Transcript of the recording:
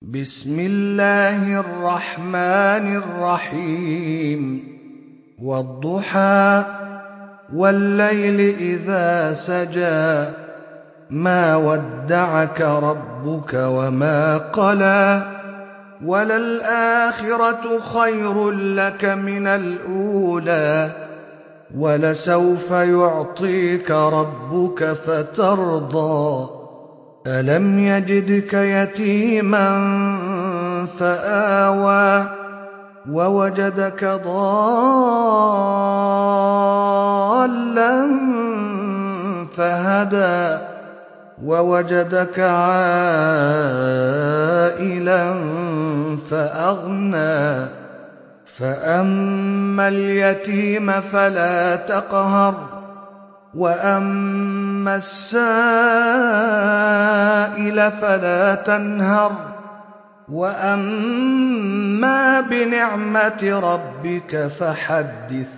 بسم الله الرحمن الرحيم والضحى والليل إذا سجى ما ودعك ربك وما قلى وللآخرة خير لك من الأولى ولسوف يعطيك ربك فترضى ألم يجدك يتيما فآوى ووجدك ضالا فهدى ووجدك عائلا فأغنى فأما اليتيم فلا تقهر وأما السائل فلا تنهر وأما بنعمة ربك فحدث